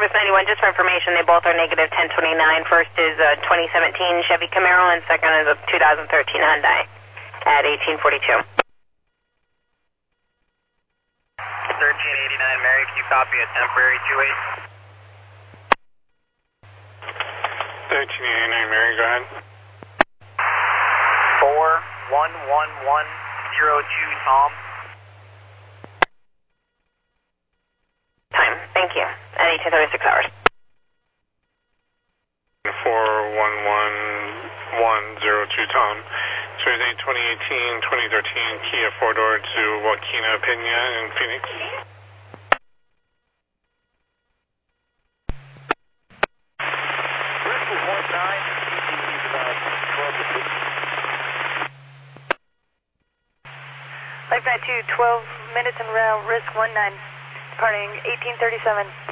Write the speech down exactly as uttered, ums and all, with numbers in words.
Service ninety-one, just for information, they both are negative ten twenty-nine. First is a twenty seventeen Chevy Camaro, and second is a two thousand thirteen Hyundai at eighteen forty-two. thirteen eighty-nine, Mary, can you copy a temporary two eight? thirteen eighty-nine, Mary, go ahead. four one one one zero two, Tom. Time, thank you, at eighteen thirty-six hours. four one one one zero two, Tom. Series eight twenty eighteen twenty thirteen Kia four-door to Joaquina Pena in Phoenix. Life nine two, twelve minutes en route, risk one nine, departing eighteen thirty-seven.